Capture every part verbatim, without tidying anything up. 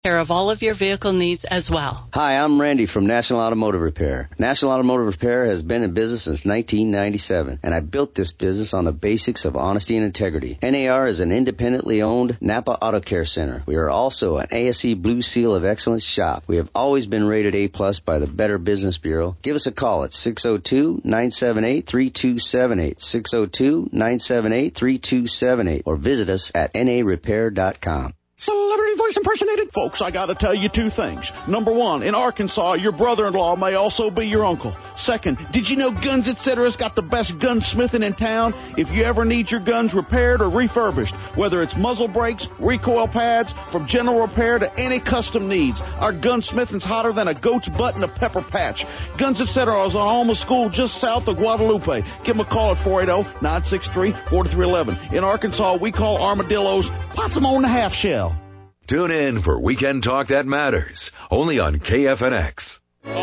care of all of your vehicle needs as well. Hi, I'm Randy from National Automotive Repair. National Automotive Repair has been in business since nineteen ninety-seven, and I built this business on the basics of honesty and integrity. N A R is an independently owned Napa Auto Care Center. We are also an A S E Blue Seal of Excellence shop. We have always been rated A plus by the Better Business Bureau. Give us a call at six oh two, nine seven eight, three two seven eight, six oh two, nine seven eight, three two seven eight, or visit us at N A repair dot com. Celebrity voice impersonated? Folks, I gotta tell you two things. Number one, in Arkansas, your brother-in-law may also be your uncle. Second, did you know Guns Et Cetera's got the best gunsmithing in town? If you ever need your guns repaired or refurbished, whether it's muzzle brakes, recoil pads, from general repair to any custom needs, our gunsmithing's hotter than a goat's butt in a pepper patch. Guns Et Cetera is on Alma School just south of Guadalupe. Give them a call at four eight zero, nine six three, four three one one. In Arkansas, we call armadillos possum on the half shell. Tune in for Weekend Talk That Matters, only on K F N X.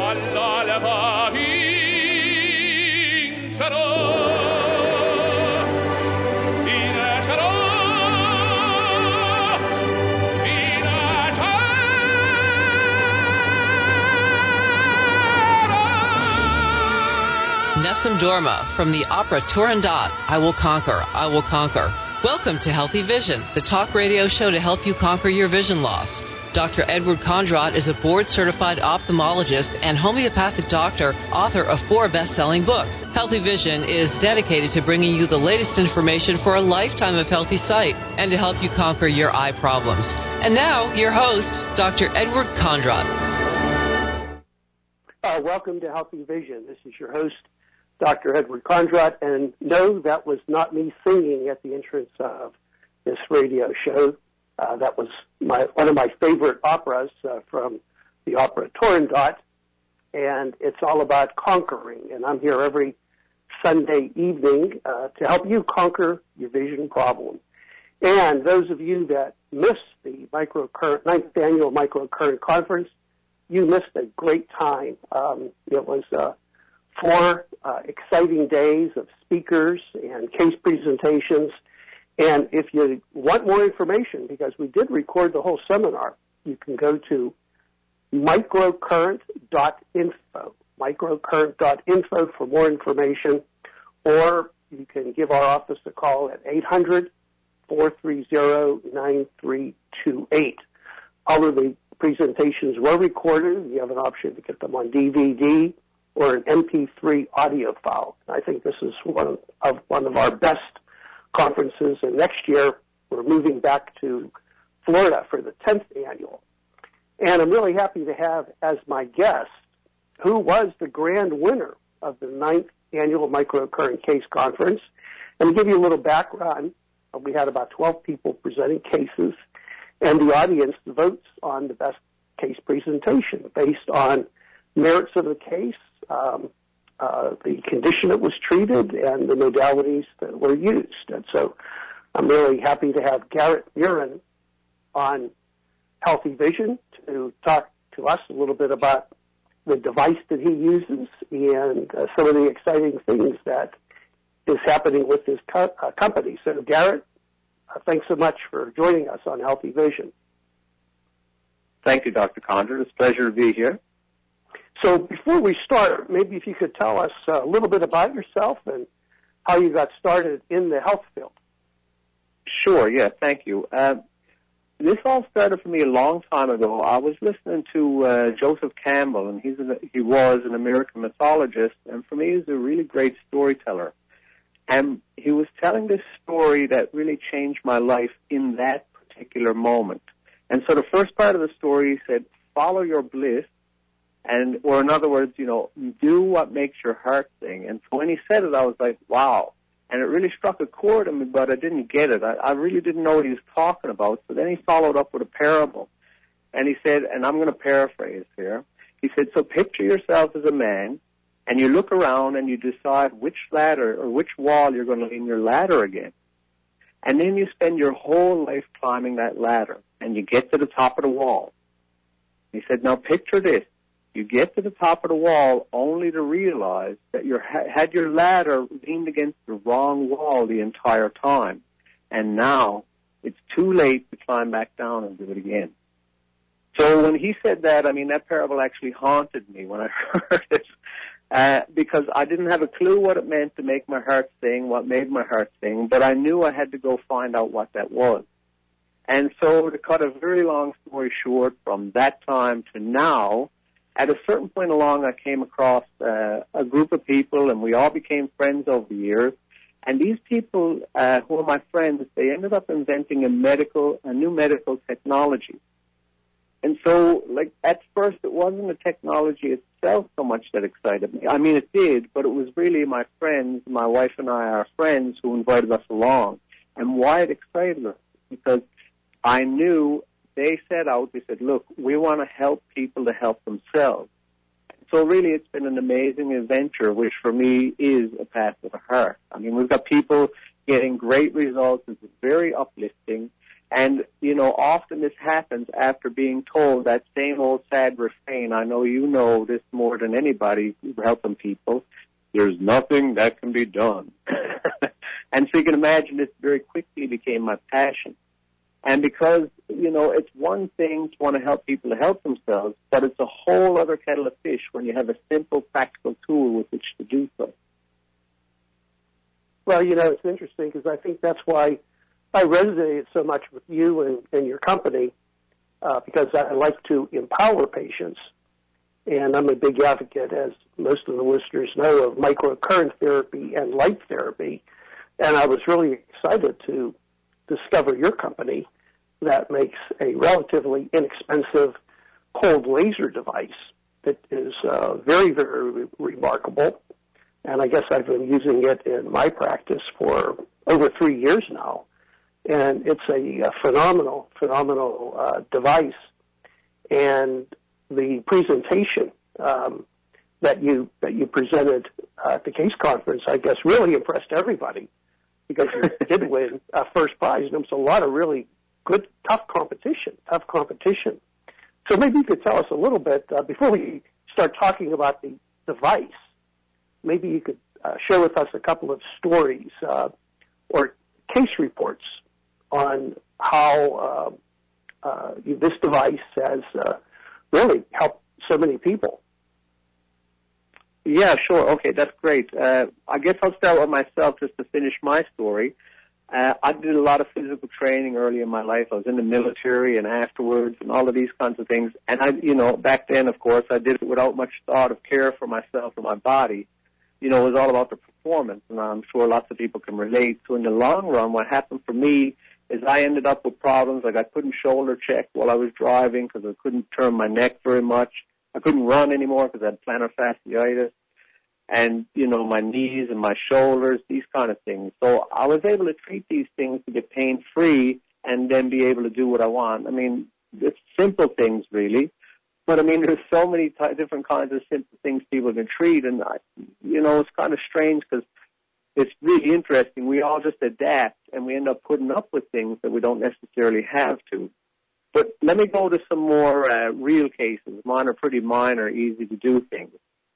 Nessun Dorma from the opera Turandot, I Will Conquer, I Will Conquer. Welcome to Healthy Vision, the talk radio show to help you conquer your vision loss. Doctor Edward Kondrot is a board-certified ophthalmologist and homeopathic doctor, author of four best-selling books. Healthy Vision is dedicated to bringing you the latest information for a lifetime of healthy sight and to help you conquer your eye problems. And now, your host, Doctor Edward Kondrot. Uh, welcome to Healthy Vision. This is your host, Doctor Edward Kondrot, and no, that was not me singing at the entrance of this radio show. Uh, that was my one of my favorite operas uh, from the opera Turandot, and it's all about conquering. And I'm here every Sunday evening uh, to help you conquer your vision problem. And those of you that missed the microcurrent, ninth annual microcurrent conference, you missed a great time. Um, it was uh, four uh, exciting days of speakers and case presentations. And if you want more information, because we did record the whole seminar, you can go to microcurrent dot info, microcurrent dot info for more information, or you can give our office a call at eight hundred, four three zero, nine three two eight. All of the presentations were recorded. You have an option to get them on D V D or an M P three audio file. I think this is one of one of our best conferences, and next year we're moving back to Florida for the tenth annual. And I'm really happy to have as my guest who was the grand winner of the ninth annual Microcurrent Case Conference. And to give you a little background, we had about twelve people presenting cases, and the audience votes on the best case presentation based on merits of the case, um, uh, the condition that was treated, and the modalities that were used. And so I'm really happy to have Garrett Murin on Healthy Vision to talk to us a little bit about the device that he uses and uh, some of the exciting things that is happening with his co- uh, company. So, Garrett, uh, thanks so much for joining us on Healthy Vision. Thank you, Doctor Kondrot. It's a pleasure to be here. So before we start, maybe if you could tell us a little bit about yourself and how you got started in the health field. Sure, yeah, thank you. Uh, this all started for me a long time ago. I was listening to uh, Joseph Campbell, and he's an, he was an American mythologist, and for me he's a really great storyteller. And he was telling this story that really changed my life in that particular moment. And so the first part of the story, he said, follow your bliss, and, or in other words, you know, do what makes your heart sing. And so when he said it, I was like, wow. And it really struck a chord in me, but I didn't get it. I, I really didn't know what he was talking about. So then he followed up with a parable. And he said, and I'm going to paraphrase here. He said, so picture yourself as a man, and you look around and you decide which ladder or which wall you're going to lean your ladder against. And then you spend your whole life climbing that ladder, and you get to the top of the wall. He said, now picture this. You get to the top of the wall only to realize that you had your ladder leaned against the wrong wall the entire time. And now it's too late to climb back down and do it again. So when he said that, I mean, that parable actually haunted me when I heard it, uh, because I didn't have a clue what it meant to make my heart sing, what made my heart sing, but I knew I had to go find out what that was. And so to cut a very long story short, from that time to now, at a certain point along, I came across uh, a group of people, and we all became friends over the years. And these people uh, who are my friends, they ended up inventing a medical, a new medical technology. And so, like, at first, it wasn't the technology itself so much that excited me. I mean, it did, but it was really my friends, my wife and I, our friends, who invited us along. And why it excited us, because I knew they set out, they said, look, we want to help people to help themselves. So really, it's been an amazing adventure, which for me is a path to the heart. I mean, we've got people getting great results. It's very uplifting. And, you know, often this happens after being told that same old sad refrain. I know you know this more than anybody helping people. There's nothing that can be done. And so you can imagine this very quickly became my passion. And because, you know, it's one thing to want to help people to help themselves, but it's a whole other kettle of fish when you have a simple, practical tool with which to do so. Well, you know, it's interesting because I think that's why I resonated so much with you and, and your company, uh, because I like to empower patients. And I'm a big advocate, as most of the listeners know, of microcurrent therapy and light therapy. And I was really excited to discover your company that makes a relatively inexpensive cold laser device that is uh, very, very re- remarkable. And I guess I've been using it in my practice for over three years now. And it's a, a phenomenal, phenomenal uh, device. And the presentation um, that you that you presented uh, at the case conference, I guess, really impressed everybody because you did win uh, first prize. And there was a lot of really good, tough competition, tough competition. So maybe you could tell us a little bit, uh, before we start talking about the device, maybe you could uh, share with us a couple of stories uh, or case reports on how uh, uh, this device has uh, really helped so many people. Yeah, sure. Okay, that's great. Uh, I guess I'll start with myself just to finish my story. Uh, I did a lot of physical training early in my life. I was in the military and afterwards and all of these kinds of things. And I, you know, back then, of course, I did it without much thought of care for myself or my body. You know, it was all about the performance, and I'm sure lots of people can relate. So in the long run, what happened for me is I ended up with problems like I couldn't shoulder check while I was driving because I couldn't turn my neck very much. I couldn't run anymore because I had plantar fasciitis. And, you know, my knees and my shoulders, these kind of things. So I was able to treat these things to get pain-free and then be able to do what I want. I mean, it's simple things, really. But, I mean, there's so many t- different kinds of simple things people can treat. And, I, you know, it's kind of strange because it's really interesting. We all just adapt, and we end up putting up with things that we don't necessarily have to. But let me go to some more uh, real cases. Mine are pretty minor, easy to do things.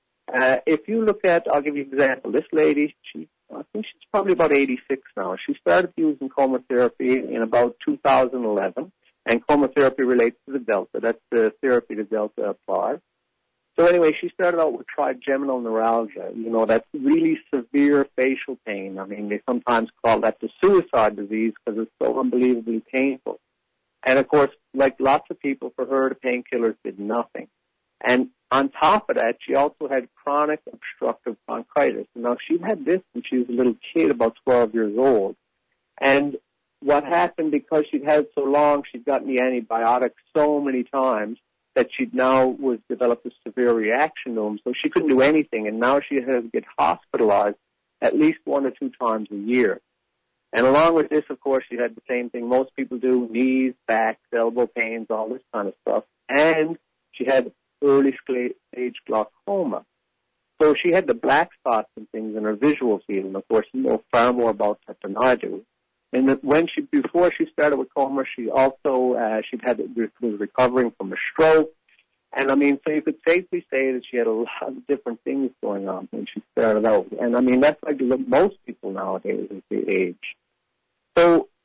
Uh, if you look at, I'll give you an example. This lady, she, I think she's probably about eighty-six now. She started using chemotherapy in about two thousand eleven, and chemotherapy relates to the Delta. That's the therapy the Delta applies. So anyway, she started out with trigeminal neuralgia. You know, that's really severe facial pain. I mean, they sometimes call that the suicide disease because it's so unbelievably painful. And, of course, like lots of people, for her, the painkillers did nothing. And on top of that, she also had chronic obstructive bronchitis. Now, she had this when she was a little kid, about twelve years old. And what happened, because she'd had it so long, she'd gotten the antibiotics so many times that she now was developed a severe reaction to them, so she couldn't do anything. And now she had to get hospitalized at least one or two times a year. And along with this, of course, she had the same thing most people do, knees, backs, elbow pains, all this kind of stuff. And she had early stage glaucoma. So she had the black spots and things in her visual field. And, of course, you know far more about that than I do. And when she, before she started with coma, she also, uh, she'd had, was recovering from a stroke. And, I mean, so you could safely say that she had a lot of different things going on when she started out. And, I mean, that's like most people nowadays at the age. So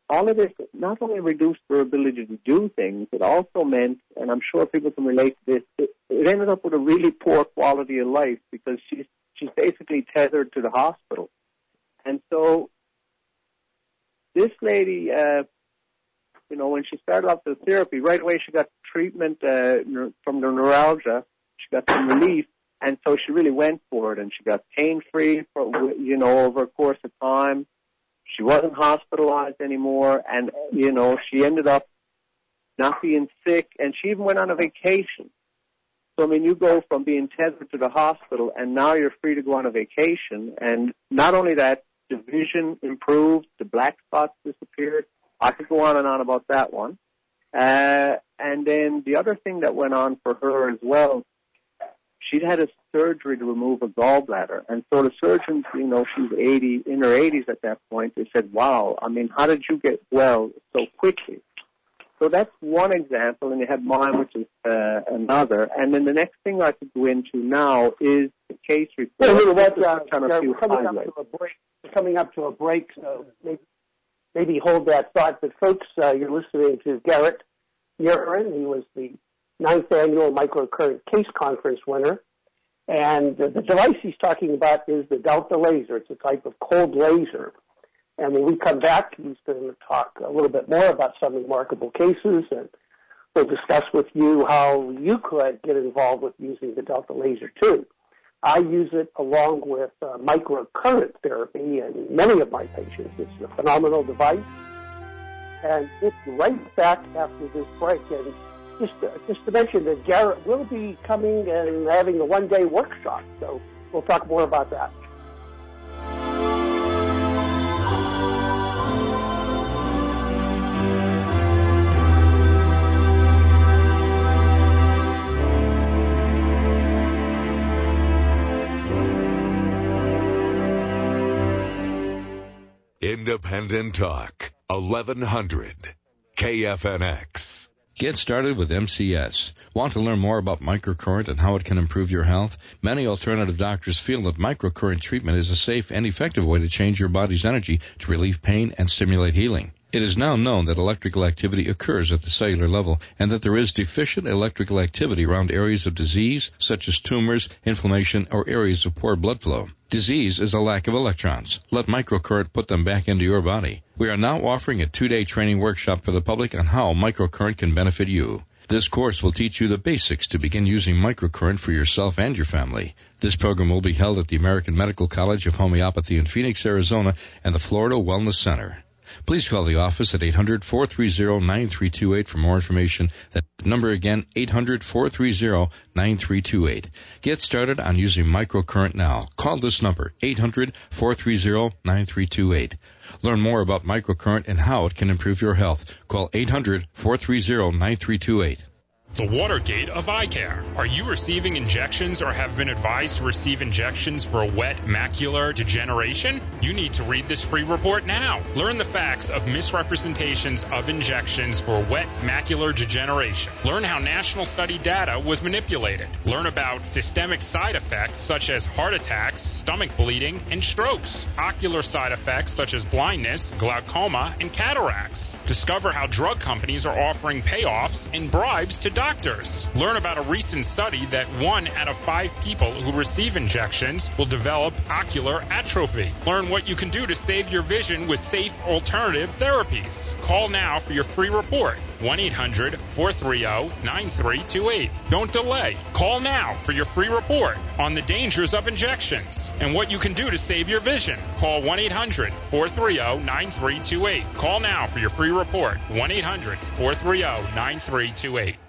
all of this not only reduced her ability to do things, it also meant, and I'm sure people can relate to this, it, it ended up with a really poor quality of life because she's, she's basically tethered to the hospital. And so this lady, uh, you know, when she started off the therapy, right away she got treatment uh, from the neuralgia. She got some relief, and so she really went for it, and she got pain-free for, you know, over a course of time. She wasn't hospitalized anymore, and, you know, she ended up not being sick, and she even went on a vacation. So, I mean, you go from being tethered to the hospital, and now you're free to go on a vacation, and not only that, the vision improved, the black spots disappeared. I could go on and on about that one. Uh, and then the other thing that went on for her as well, she'd had a surgery to remove a gallbladder. And so the surgeons, you know, she's eighty, in her eighties at that point, they said, wow, I mean, how did you get well so quickly? So that's one example, and you have mine, which is uh, another. And then the next thing I could go into now is the case report. Well, you know what, uh, kind of we're coming up to a break. We're coming up to a break, so maybe, maybe hold that thought. But folks, uh, you're listening to Garrett Urin. He was the ninth annual Microcurrent Case Conference winner. And uh, the device he's talking about is the Delta laser. It's a type of cold laser. And when we come back, he's going to talk a little bit more about some remarkable cases, and we'll discuss with you how you could get involved with using the Delta laser too. I use it along with uh, microcurrent therapy in many of my patients. It's a phenomenal device. And it's right back after this break. And just, uh, just to mention that Garrett will be coming and having a one-day workshop, so we'll talk more about that. Independent Talk, eleven hundred, K F N X. Get started with M C S. Want to learn more about microcurrent and how it can improve your health? Many alternative doctors feel that microcurrent treatment is a safe and effective way to change your body's energy to relieve pain and stimulate healing. It is now known that electrical activity occurs at the cellular level and that there is deficient electrical activity around areas of disease, such as tumors, inflammation, or areas of poor blood flow. Disease is a lack of electrons. Let microcurrent put them back into your body. We are now offering a two-day training workshop for the public on how microcurrent can benefit you. This course will teach you the basics to begin using microcurrent for yourself and your family. This program will be held at the American Medical College of Homeopathy in Phoenix, Arizona, and the Florida Wellness Center. Please call the office at eight hundred, four three zero, nine three two eight for more information. That number again, eight hundred, four three zero, nine three two eight. Get started on using microcurrent now. Call this number, eight hundred, four three zero, nine three two eight. Learn more about microcurrent and how it can improve your health. Call eight hundred, four three zero, nine three two eight. The Watergate of eye care. Are you receiving injections or have been advised to receive injections for wet macular degeneration? You need to read this free report now. Learn the facts of misrepresentations of injections for wet macular degeneration. Learn how national study data was manipulated. Learn about systemic side effects such as heart attacks, stomach bleeding, and strokes. Ocular side effects such as blindness, glaucoma, and cataracts. Discover how drug companies are offering payoffs and bribes to doctors. Learn about a recent study that one out of five people who receive injections will develop ocular atrophy. Learn what you can do to save your vision with safe alternative therapies. Call now for your free report. one eight hundred, four three zero, nine three two eight. Don't delay. Call now for your free report on the dangers of injections and what you can do to save your vision. Call one eight hundred, four three zero, nine three two eight. Call now for your free report. one eight hundred, four three zero, nine three two eight.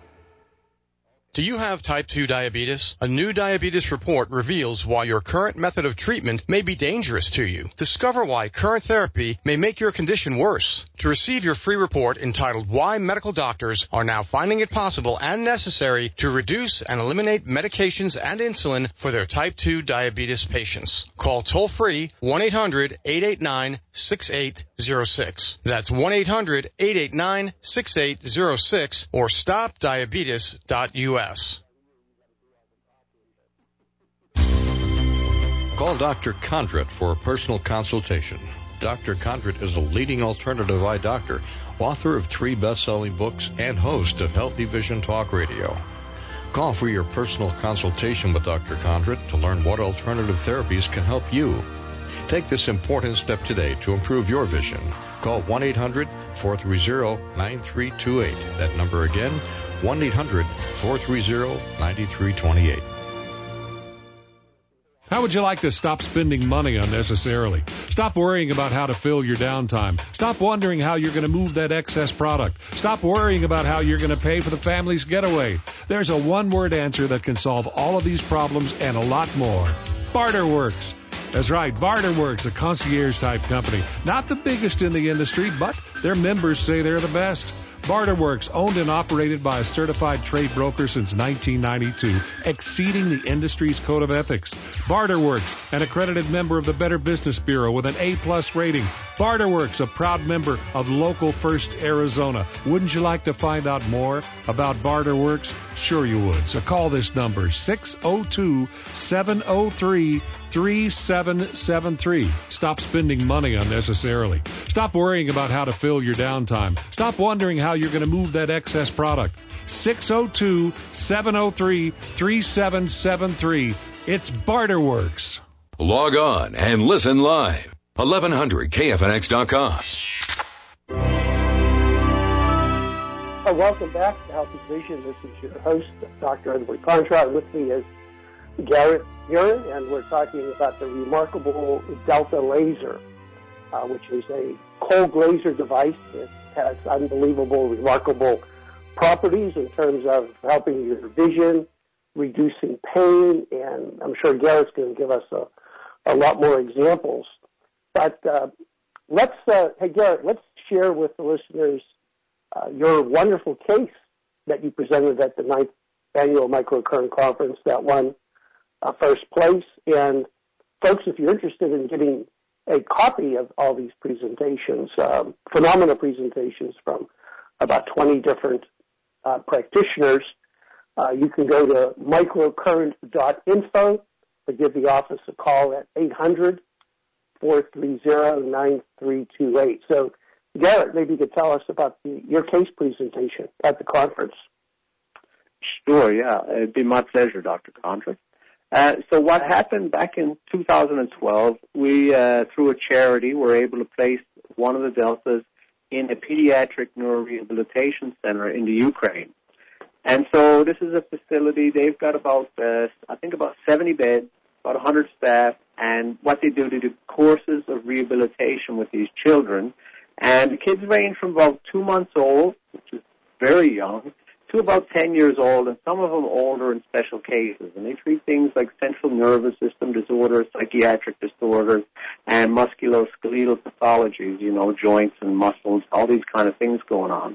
Do you have type two diabetes? A new diabetes report reveals why your current method of treatment may be dangerous to you. Discover why current therapy may make your condition worse. To receive your free report entitled Why Medical Doctors Are Now Finding It Possible and Necessary to Reduce and Eliminate Medications and Insulin for Their Type two Diabetes Patients, call toll-free one eight hundred, eight eight nine, six eight zero six. That's one eight hundred, eight eight nine, six eight zero six or stop diabetes dot U S. Call Doctor Condrat for a personal consultation. Doctor Condrit is a leading alternative eye doctor, author of three best-selling books, and host of Healthy Vision Talk Radio. Call for your personal consultation with Doctor Condrit to learn what alternative therapies can help you. Take this important step today to improve your vision. Call one eight hundred, four three zero, nine three two eight. That number again, one eight hundred, four three zero, nine three two eight. How would you like to stop spending money unnecessarily? Stop worrying about how to fill your downtime. Stop wondering how you're going to move that excess product. Stop worrying about how you're going to pay for the family's getaway. There's a one-word answer that can solve all of these problems and a lot more. BarterWorks. That's right, BarterWorks, a concierge-type company. Not the biggest in the industry, but their members say they're the best. BarterWorks, owned and operated by a certified trade broker since nineteen ninety-two, exceeding the industry's code of ethics. BarterWorks, an accredited member of the Better Business Bureau with an A-plus rating. BarterWorks, a proud member of Local First Arizona. Wouldn't you like to find out more about BarterWorks? Sure you would. So call this number, six oh two, seven oh three, three seven seven three. Stop spending money unnecessarily. Stop worrying about how to fill your downtime. Stop wondering how you're going to move that excess product. six oh two, seven oh three, three seven seven three. It's BarterWorks. Log on and listen live. eleven hundred K F N X dot com. Uh, welcome back to Healthy Vision. This is your host, Doctor Edward Contrat. With me is Garrett Buren, and we're talking about the remarkable Delta Laser, uh, which is a cold laser device that has unbelievable, remarkable properties in terms of helping your vision, reducing pain, and I'm sure Garrett's going to give us a, a lot more examples. But uh, let's, uh, hey Garrett, let's share with the listeners uh, your wonderful case that you presented at the ninth annual Microcurrent Conference that won uh, first place. And folks, if you're interested in getting a copy of all these presentations, um, phenomenal presentations from about twenty different uh, practitioners, uh, you can go to microcurrent dot info or give the office a call at eight hundred, four three zero, nine three two eight. So, Garrett, maybe you could tell us about the, your case presentation at the conference. Sure, yeah. It'd be my pleasure, Doctor Condrit. Uh, so what happened back in two thousand twelve, we, uh, through a charity, were able to place one of the Deltas in a pediatric neurorehabilitation center in the Ukraine. And so this is a facility, they've got about, uh, I think about seventy beds, about one hundred staff, and what they do, they do courses of rehabilitation with these children. And the kids range from about two months old, which is very young, to about ten years old, and some of them older in special cases. And they treat things like central nervous system disorders, psychiatric disorders, and musculoskeletal pathologies, you know, joints and muscles, all these kind of things going on.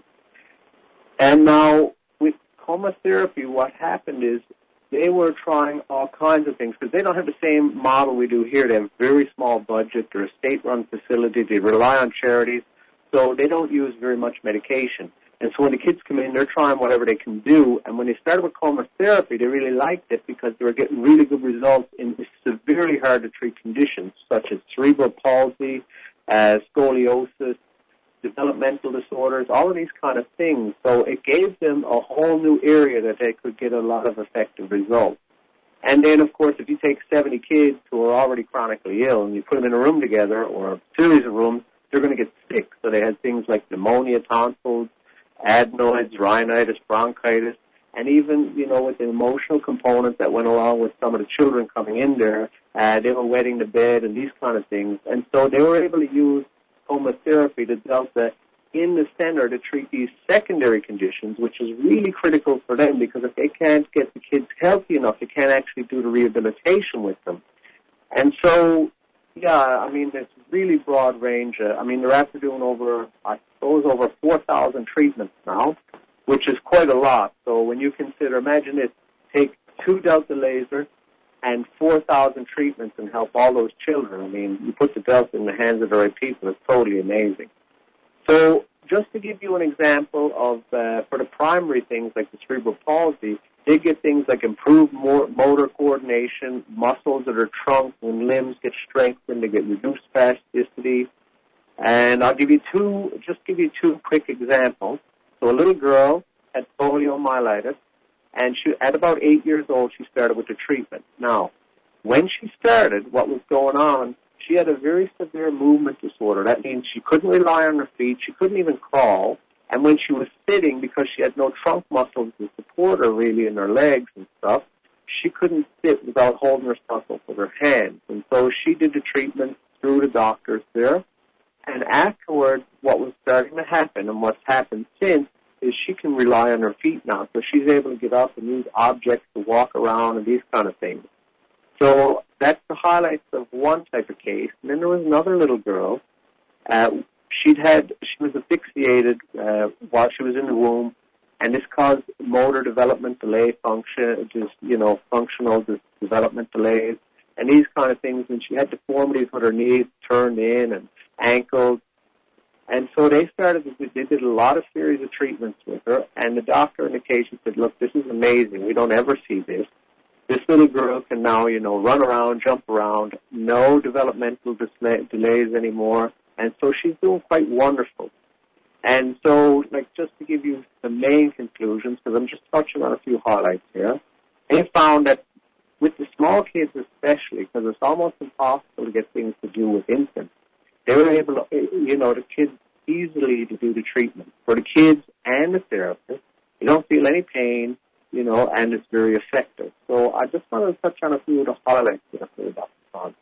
And now, with coma therapy, what happened is they were trying all kinds of things, because they don't have the same model we do here. They have a very small budget. They're a state-run facility. They rely on charities, so they don't use very much medication. And so when the kids come in, they're trying whatever they can do. And when they started with coma therapy, they really liked it because they were getting really good results in severely hard-to-treat conditions, such as cerebral palsy, uh, scoliosis, developmental disorders, all of these kind of things. So it gave them a whole new area that they could get a lot of effective results. And then, of course, if you take seventy kids who are already chronically ill and you put them in a room together or a series of rooms, they're going to get sick. So they had things like pneumonia, tonsils, adenoids, rhinitis, bronchitis, and even, you know, with the emotional component that went along with some of the children coming in there, uh, they were wetting the bed and these kind of things. And so they were able to use coma therapy, the Delta, in the center to treat these secondary conditions, which is really critical for them because if they can't get the kids healthy enough, they can't actually do the rehabilitation with them. And so, yeah, I mean, it's really broad range. Uh, I mean, they're after doing over, I suppose, over four thousand treatments now, which is quite a lot. So when you consider, imagine it, take two Delta lasers and four thousand treatments and help all those children. I mean, you put the Delta in the hands of the right people, it's totally amazing. So just to give you an example of, uh, for the primary things like the cerebral palsy, they get things like improved more motor coordination, muscles that are trunked and limbs get strengthened, they get reduced spasticity, And I'll give you two, just give you two quick examples. So a little girl had poliomyelitis, and she, at about eight years old, she started with the treatment. Now, when she started, what was going on, she had a very severe movement disorder. That means she couldn't rely on her feet. She couldn't even crawl. And when she was sitting, because she had no trunk muscles to support her really in her legs and stuff, she couldn't sit without holding herself up with her hands. And so she did the treatment through the doctors there. And afterwards, what was starting to happen and what's happened since is she can rely on her feet now. So she's able to get up and use objects to walk around and these kind of things. So that's the highlights of one type of case. And then there was another little girl. Uh, she'd had, she was asphyxiated uh, while she was in the womb, and this caused motor development delay function, just, you know, functional development delays, and these kind of things. And she had deformities with her knees turned in and ankles. And so they started, they did a lot of series of treatments with her, and the doctor on occasion said, look, this is amazing. We don't ever see this. This little girl can now, you know, run around, jump around, no developmental delays anymore, and so she's doing quite wonderful. And so, like, just to give you the main conclusions, because I'm just touching on a few highlights here, they found that with the small kids especially, because it's almost impossible to get things to do with infants, they were able to, you know, the kids easily to do the treatment. For the kids and the therapist, you don't feel any pain, you know, and it's very effective. So I just wanted to touch on a few of the highlights here for Doctor Conrad.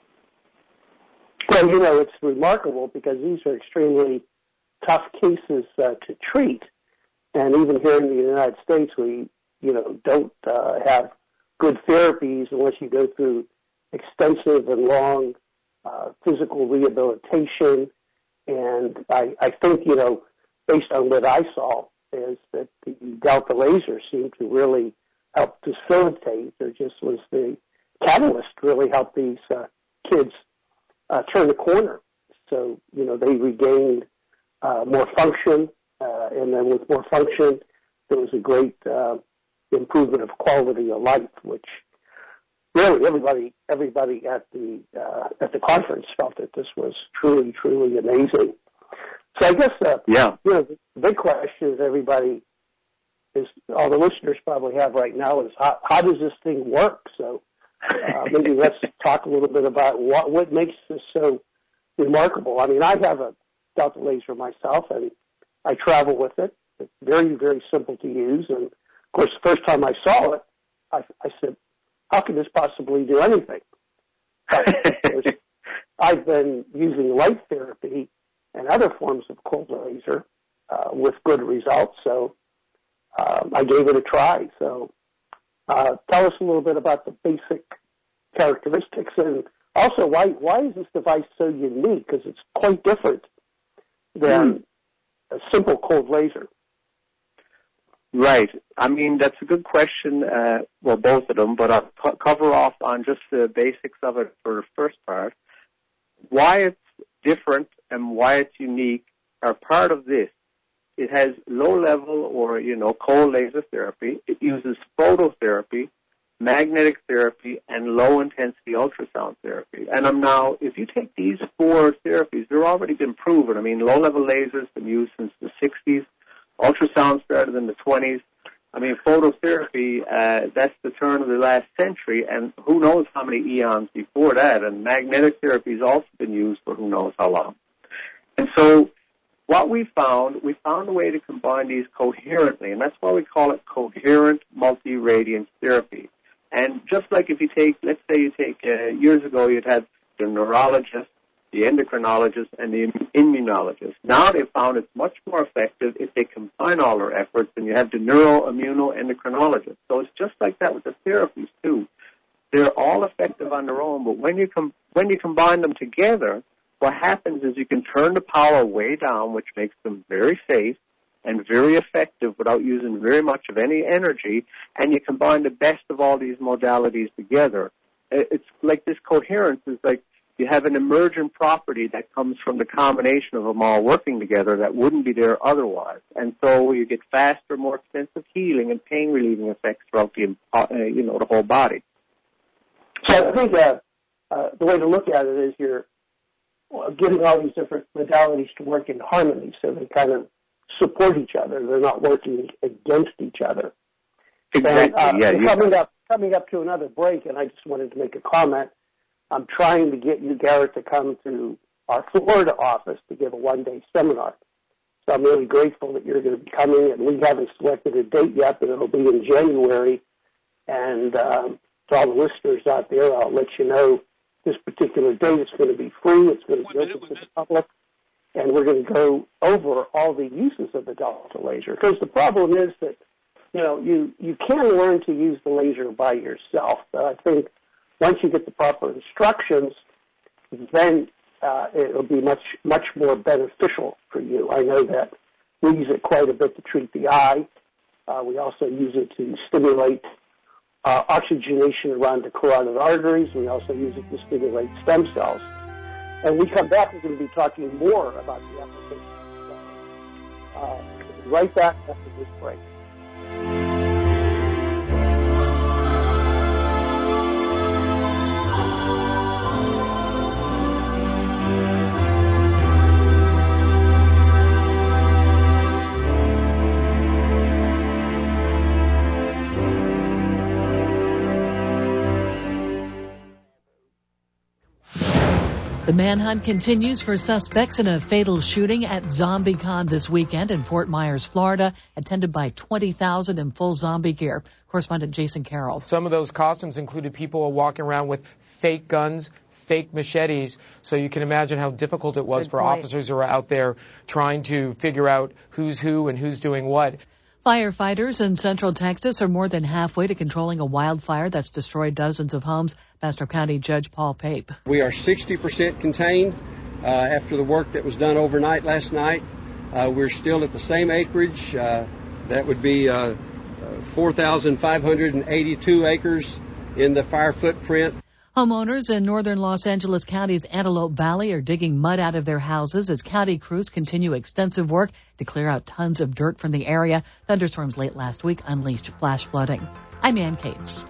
Well, you know, it's remarkable because these are extremely tough cases uh, to treat. And even here in the United States, we, you know, don't uh, have good therapies unless you go through extensive and long uh, physical rehabilitation. And I, I think, you know, based on what I saw, is that the delta laser seemed to really help facilitate. There just was the catalyst really helped these uh, kids uh, turn the corner. So, you know, they regained uh, more function, uh, and then with more function, there was a great uh, improvement of quality of life, which really everybody everybody at the uh, at the conference felt that this was truly, truly amazing. So I guess, uh, yeah. you know, the big question is everybody is, all the listeners probably have right now is how, how does this thing work? So uh, maybe let's talk a little bit about what, what makes this so remarkable. I mean, I have a delta laser myself, and I travel with it. It's very, very simple to use. And, of course, the first time I saw it, I, I said, how can this possibly do anything? But, of course, I've been using light therapy and other forms of cold laser uh, with good results. So um, I gave it a try. So uh, tell us a little bit about the basic characteristics, and also why why is this device so unique? Because it's quite different than mm. a simple cold laser. Right. I mean, that's a good question. Uh, well, both of them, but I'll co- cover off on just the basics of it for the first part. Why it's different and why it's unique are part of this. It has low-level or, you know, cold laser therapy. It uses phototherapy, magnetic therapy, and low-intensity ultrasound therapy. And I'm now, if you take these four therapies, they're already been proven. I mean, low-level lasers been used since the sixties. Ultrasound started in the twenties. I mean, phototherapy, uh, that's the turn of the last century, and who knows how many eons before that. And magnetic therapy has also been used for who knows how long. And so what we found, we found a way to combine these coherently, and that's why we call it coherent multi-radiance therapy. And just like if you take, let's say you take, uh, years ago you'd have the neurologist, the endocrinologist, and the immunologist. Now they've found it's much more effective if they combine all their efforts, and you have the neuroimmunoendocrinologist. So it's just like that with the therapies, too. They're all effective on their own, but when you com- when you combine them together, what happens is you can turn the power way down, which makes them very safe and very effective without using very much of any energy, and you combine the best of all these modalities together. It's like this coherence is like you have an emergent property that comes from the combination of them all working together that wouldn't be there otherwise. And so you get faster, more extensive healing and pain-relieving effects throughout the, uh, you know, the whole body. So I think uh, uh, the way to look at it is you're getting all these different modalities to work in harmony so they kind of support each other. They're not working against each other. Exactly. And, uh, yeah. Coming up, coming up to another break, and I just wanted to make a comment. I'm trying to get you, Garrett, to come to our Florida office to give a one-day seminar. So I'm really grateful that you're going to be coming, and we haven't selected a date yet, but it'll be in January. And um, to all the listeners out there, I'll let you know this particular date. It's going to be free. It's going to be open to the public. And we're going to go over all the uses of the Delta laser. Because the problem is that, you know, you, you can learn to use the laser by yourself. But I think once you get the proper instructions, then uh, it'll be much, much more beneficial for you. I know that we use it quite a bit to treat the eye. Uh, we also use it to stimulate uh, oxygenation around the carotid arteries. We also use it to stimulate stem cells. And we come back, we're going to be talking more about the application. Uh, right back after this break. The manhunt continues for suspects in a fatal shooting at ZombieCon this weekend in Fort Myers, Florida, attended by twenty thousand in full zombie gear. Correspondent Jason Carroll. Some of those costumes included people walking around with fake guns, fake machetes, so you can imagine how difficult it was Good for point. officers who are out there trying to figure out who's who and who's doing what. Firefighters in Central Texas are more than halfway to controlling a wildfire that's destroyed dozens of homes. Bastrop County Judge Paul Pape. We are sixty percent contained uh, after the work that was done overnight last night. Uh, we're still at the same acreage. Uh, that would be uh, uh, four thousand five hundred eighty-two acres in the fire footprint. Homeowners in northern Los Angeles County's Antelope Valley are digging mud out of their houses as county crews continue extensive work to clear out tons of dirt from the area. Thunderstorms late last week unleashed flash flooding. I'm Ann Cates.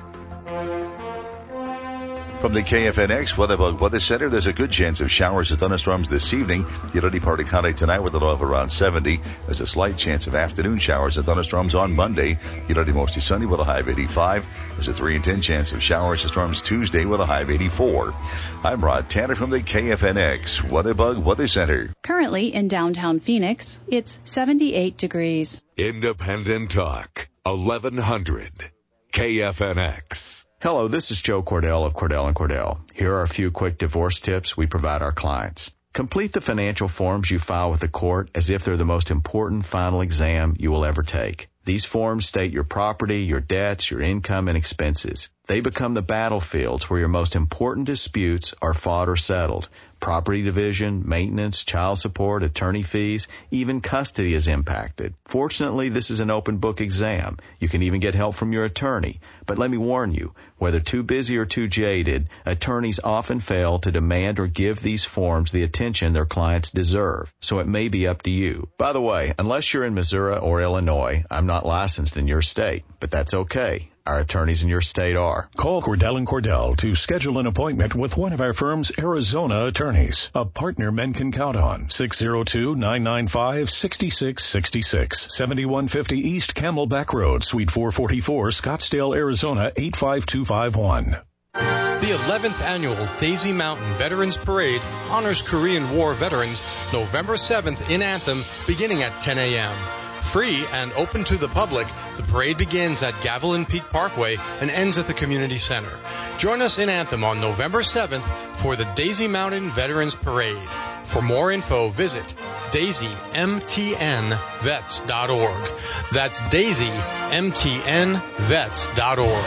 From the K F N X WeatherBug Weather Center, there's a good chance of showers and thunderstorms this evening. The early part of County tonight with a low of around seventy. There's a slight chance of afternoon showers and thunderstorms on Monday. The early mostly sunny with a high of eighty-five. There's a three in ten chance of showers and storms Tuesday with a high of eighty-four. I'm Rod Tanner from the K F N X WeatherBug Weather Center. Currently in downtown Phoenix, it's seventy-eight degrees. Independent Talk, eleven hundred K F N X. Hello, this is Joe Cordell of Cordell and Cordell. Here are a few quick divorce tips we provide our clients. Complete the financial forms you file with the court as if they're the most important final exam you will ever take. These forms state your property, your debts, your income, and expenses. They become the battlefields where your most important disputes are fought or settled. Property division, maintenance, child support, attorney fees, even custody is impacted. Fortunately, this is an open book exam. You can even get help from your attorney. But let me warn you, whether too busy or too jaded, attorneys often fail to demand or give these forms the attention their clients deserve. So it may be up to you. By the way, unless you're in Missouri or Illinois, I'm not licensed in your state, but that's okay. Our attorneys in your state are. Call Cordell and Cordell to schedule an appointment with one of our firm's Arizona attorneys, a partner men can count on. six oh two, nine nine five, six six six six, seventy-one fifty East Camelback Road, Suite four forty-four, Scottsdale, Arizona, eight five two five one. The eleventh annual Daisy Mountain Veterans Parade honors Korean War veterans November seventh in Anthem, beginning at ten a.m. Free and open to the public, the parade begins at Gavilan Peak Parkway and ends at the Community Center. Join us in Anthem on November seventh for the Daisy Mountain Veterans Parade. For more info, visit daisy m t n vets dot org. That's daisy m t n vets dot org.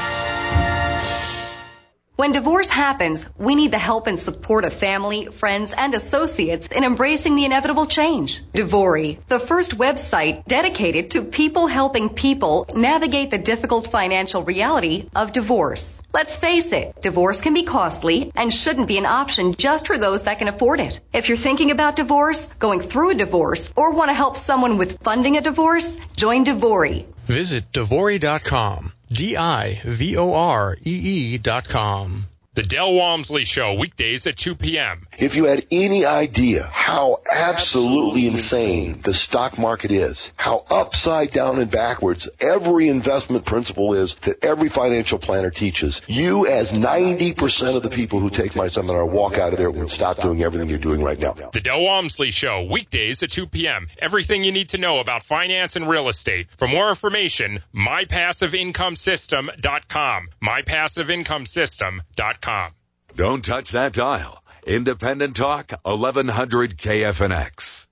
When divorce happens, we need the help and support of family, friends, and associates in embracing the inevitable change. Divory, the first website dedicated to people helping people navigate the difficult financial reality of divorce. Let's face it, divorce can be costly and shouldn't be an option just for those that can afford it. If you're thinking about divorce, going through a divorce, or want to help someone with funding a divorce, join Divory. Visit divory dot com. D I V O R E E dot com. The Del Walmsley Show, weekdays at two p.m. If you had any idea how absolutely insane the stock market is, how upside down and backwards every investment principle is that every financial planner teaches, you as ninety percent of the people who take my seminar walk out of there and stop doing everything you're doing right now. The Del Walmsley Show, weekdays at two p.m. Everything you need to know about finance and real estate. For more information, my passive income system dot com. my passive income system dot com. Don't touch that dial. Independent Talk, eleven hundred K F N X.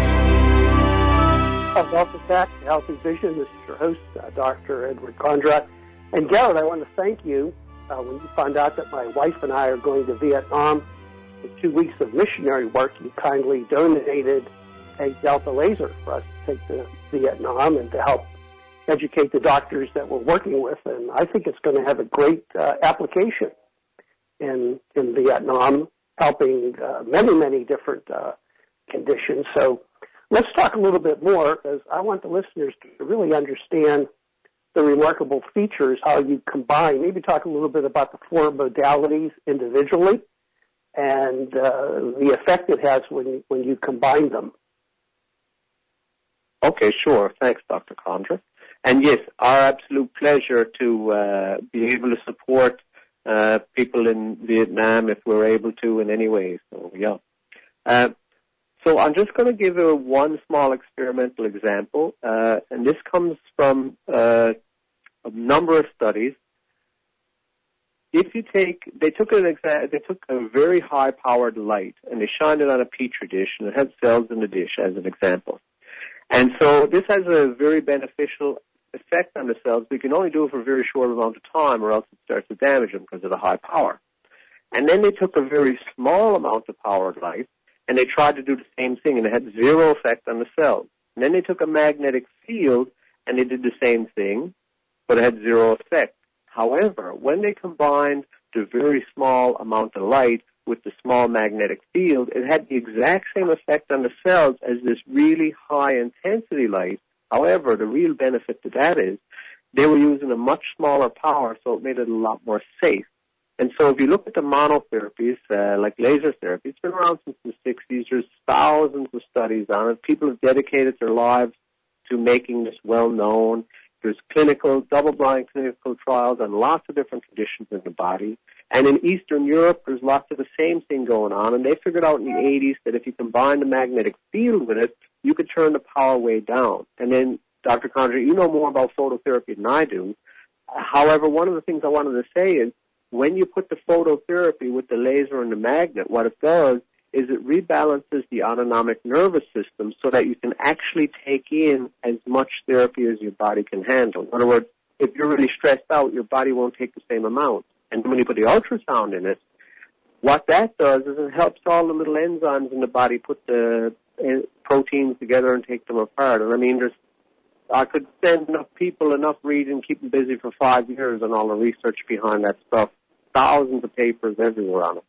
Welcome back to Healthy Vision. This is your host, uh, Doctor Edward Condrat. And Garrett, I want to thank you. Uh, when you found out that my wife and I are going to Vietnam for two weeks of missionary work, you kindly donated a Delta laser for us to take to Vietnam and to help educate the doctors that we're working with. And I think it's going to have a great uh, application in in Vietnam, helping uh, many, many different uh, conditions. So let's talk a little bit more, because I want the listeners to really understand the remarkable features, how you combine, maybe talk a little bit about the four modalities individually and uh, the effect it has when, when you combine them. Okay, sure. Thanks, Doctor Condra. And yes, our absolute pleasure to uh, be able to support uh, people in Vietnam if we're able to in any way. So, yeah. Uh, so I'm just going to give you one small experimental example, uh, and this comes from uh, a number of studies. If you take, they took an exa- they took a very high-powered light and they shined it on a petri dish, and it had cells in the dish as an example. And so this has a very beneficial effect on the cells. We can only do it for a very short amount of time, or else it starts to damage them because of the high power. And then they took a very small amount of powered light, and they tried to do the same thing, and it had zero effect on the cells. And then they took a magnetic field, and they did the same thing, but it had zero effect. However, when they combined the very small amount of light with the small magnetic field, it had the exact same effect on the cells as this really high-intensity light. However, the real benefit to that is they were using a much smaller power, so it made it a lot more safe. And so if you look at the monotherapies, uh, like laser therapy, it's been around since the sixties. There's thousands of studies on it. People have dedicated their lives to making this well-known. There's clinical, double-blind clinical trials on lots of different conditions in the body. And in Eastern Europe, there's lots of the same thing going on. And they figured out in the eighties that if you combine the magnetic field with it, you could turn the power way down. And then, Doctor Condra, you know more about phototherapy than I do. However, one of the things I wanted to say is when you put the phototherapy with the laser and the magnet, what it does is it rebalances the autonomic nervous system so that you can actually take in as much therapy as your body can handle. In other words, if you're really stressed out, your body won't take the same amount. And when you put the ultrasound in it, what that does is it helps all the little enzymes in the body put the uh, proteins together and take them apart. And I mean, there's, I could send enough people enough reading, keep them busy for five years on all the research behind that stuff. Thousands of papers everywhere on it.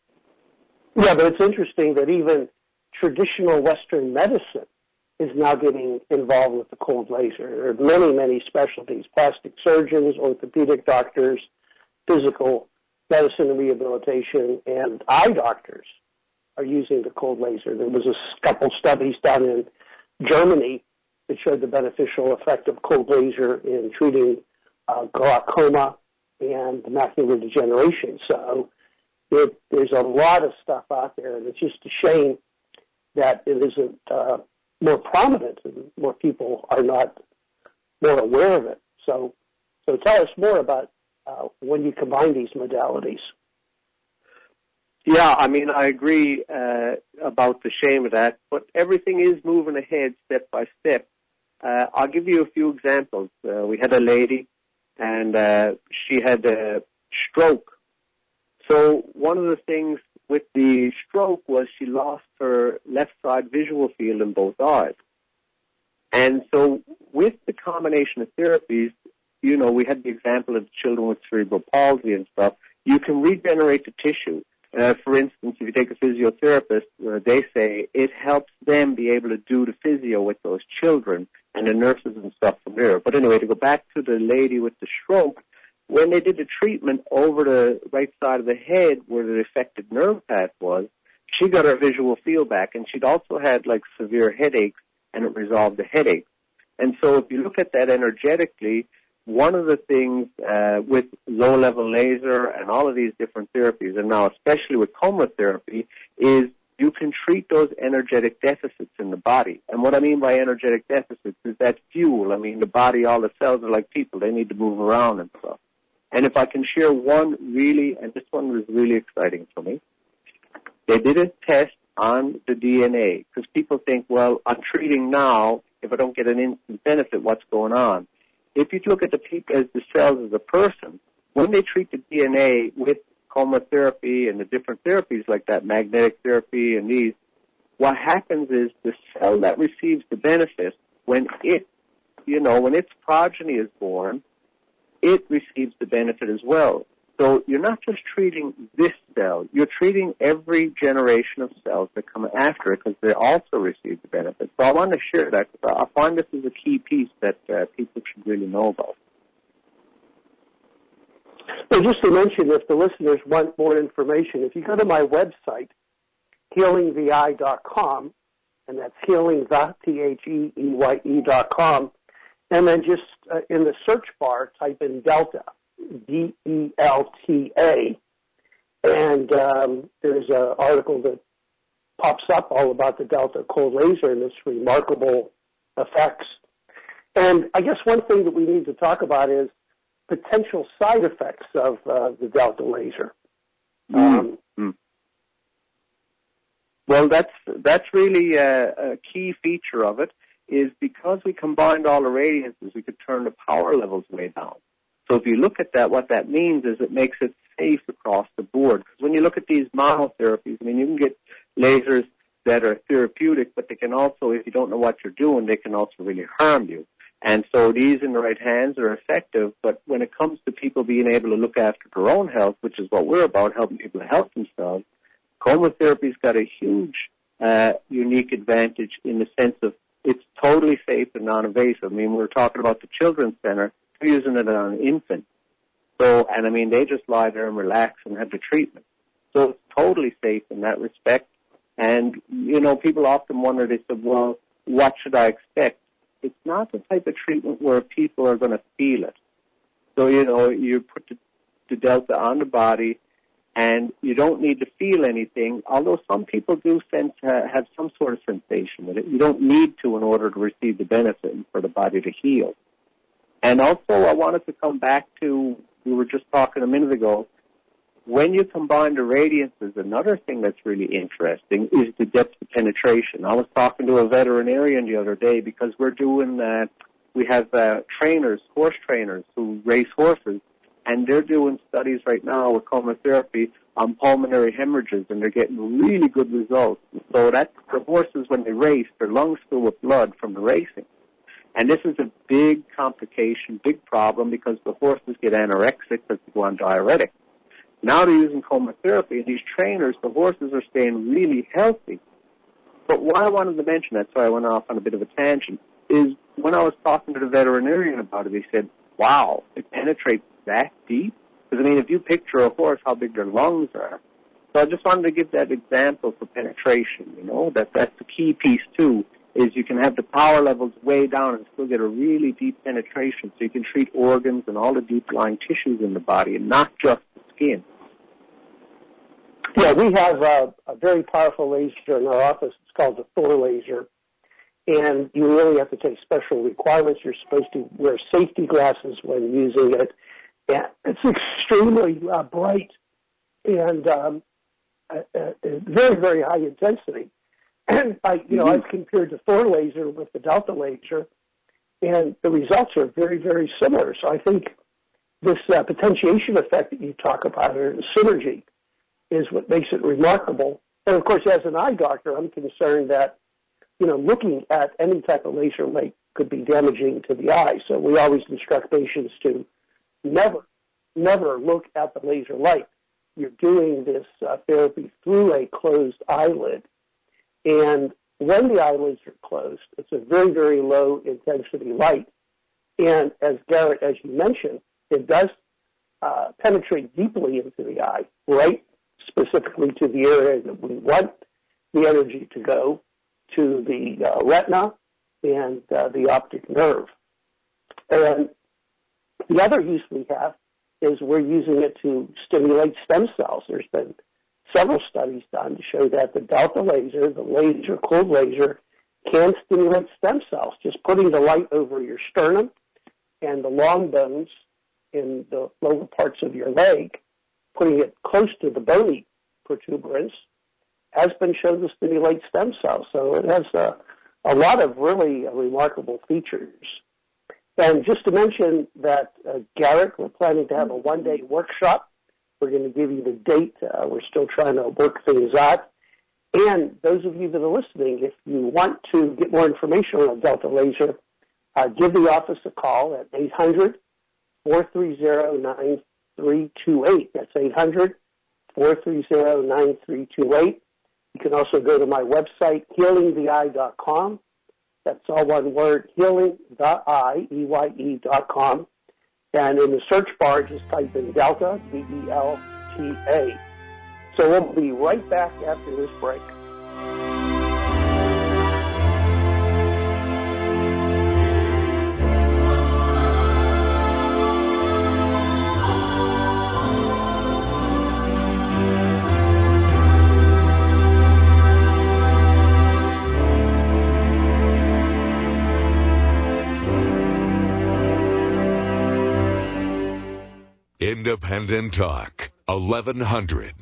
Yeah, but it's interesting that even traditional Western medicine is now getting involved with the cold laser. There are many, many specialties, plastic surgeons, orthopedic doctors, physical medicine and rehabilitation, and eye doctors are using the cold laser. There was a couple studies done in Germany that showed the beneficial effect of cold laser in treating uh, glaucoma and macular degeneration. So it, there's a lot of stuff out there, and it's just a shame that it isn't uh, more prominent and more people are not more aware of it. So, so tell us more about uh, when you combine these modalities. Yeah, I mean, I agree uh, about the shame of that, but everything is moving ahead step by step. Uh, I'll give you a few examples. Uh, we had a lady, and uh, she had a stroke. So one of the things with the stroke was she lost her left side visual field in both eyes. And so with the combination of therapies, you know, we had the example of children with cerebral palsy and stuff. You can regenerate the tissue. Uh, for instance, if you take a physiotherapist, uh, they say it helps them be able to do the physio with those children and the nurses and stuff from there. But anyway, to go back to the lady with the stroke, When they did the treatment over the right side of the head where the affected nerve path was, she got her visual field back, and she'd also had like severe headaches, and it resolved the headache. And so if you look at that energetically, one of the things uh, with low-level laser and all of these different therapies, and now especially with coma therapy, is you can treat those energetic deficits in the body. And what I mean by energetic deficits is that fuel. I mean, the body, all the cells are like people. They need to move around and stuff. And if I can share one really, and this one was really exciting for me, they did a test on the D N A, because people think, well, I'm treating now. If I don't get an instant benefit, what's going on? If you look at the people as the cells as a person, when they treat the D N A with coma therapy and the different therapies like that, magnetic therapy and these, what happens is the cell that receives the benefit, when it, you know, when its progeny is born, it receives the benefit as well. So you're not just treating this cell, you're treating every generation of cells that come after it, because they also receive the benefit. So I want to share that, because I find this is a key piece that uh, people should really know about. So just to mention, if the listeners want more information, if you go to my website, healing the eye dot com, and that's healing the, T H E E Y E dot com, and then just uh, in the search bar, type in Delta, D E L T A, and um, there's an article that pops up all about the Delta cold laser and its remarkable effects. And I guess one thing that we need to talk about is potential side effects of uh, the Delta laser. Um, mm-hmm. Well, that's that's really a, a key feature of it, is because we combined all the radiances, we could turn the power levels way down. So if you look at that, what that means is it makes it safe across the board. Because when you look at these monotherapies, I mean, you can get lasers that are therapeutic, but they can also, if you don't know what you're doing, they can also really harm you. And so these in the right hands are effective, but when it comes to people being able to look after their own health, which is what we're about, helping people to help themselves, coma therapy's got a huge, uh, unique advantage in the sense of it's totally safe and non-invasive. I mean, we were talking about the Children's Center, we're using it on infants. So, and I mean, they just lie there and relax and have the treatment. So it's totally safe in that respect. And, you know, people often wonder, they said, well, what should I expect? It's not the type of treatment where people are going to feel it. So, you know, you put the, the Delta on the body, and you don't need to feel anything, although some people do sense, uh, have some sort of sensation with it. You don't need to in order to receive the benefit and for the body to heal. And also, I wanted to come back to, we were just talking a minute ago, when you combine the radiances, another thing that's really interesting is the depth of penetration. I was talking to a veterinarian the other day because we're doing, uh, we have uh, trainers, horse trainers who race horses, and they're doing studies right now with coma therapy on pulmonary hemorrhages, and they're getting really good results. So that the horses, when they race, their lungs fill with blood from the racing. And this is a big complication, big problem, because the horses get anorexic because they go on diuretics. Now they're using coma therapy, and these trainers, the horses are staying really healthy. But why I wanted to mention that, sorry I went off on a bit of a tangent, is when I was talking to the veterinarian about it, he said, wow, it penetrates that deep? Because, I mean, if you picture a horse, how big their lungs are. So I just wanted to give that example for penetration, you know, that that's the key piece, too, is you can have the power levels way down and still get a really deep penetration. So you can treat organs and all the deep-lying tissues in the body and not just the skin. Yeah, we have a, a very powerful laser in our office. It's called the Thor laser. And you really have to take special requirements. You're supposed to wear safety glasses when using it. And it's extremely uh, bright and um, uh, uh, very, very high intensity. And I, you know, I've compared the Thor laser with the Delta laser, and the results are very, very similar. So I think this uh, potentiation effect that you talk about, or synergy, is what makes it remarkable. And, of course, as an eye doctor, I'm concerned that, you know, looking at any type of laser light could be damaging to the eye. So we always instruct patients to never, never look at the laser light. You're doing this uh, therapy through a closed eyelid. And when the eyelids are closed, it's a very, very low intensity light. And as Garrett, as you mentioned, it does uh, penetrate deeply into the eye, right specifically to the area that we want the energy to go, to the uh, retina and uh, the optic nerve. And the other use we have is we're using it to stimulate stem cells. There's been several studies done to show that the delta laser, the laser, cold laser, can stimulate stem cells. Just putting the light over your sternum and the long bones in the lower parts of your leg, putting it close to the bony protuberance, has been shown to stimulate stem cells. So it has a, a lot of really uh, remarkable features. And just to mention that, uh, Garrett, we're planning to have a one-day workshop. We're going to give you the date. Uh, we're still trying to work things out. And those of you that are listening, if you want to get more information on a Delta Laser, uh, give the office a call at eight hundred, four three zero, nine three two eight. That's eight hundred, four three zero, nine three two eight. You can also go to my website, healing the eye dot com. That's all one word, healing the eye, E Y E dot com. And in the search bar, just type in Delta, D E L T A. So we'll be right back after this break. Independent Talk, eleven hundred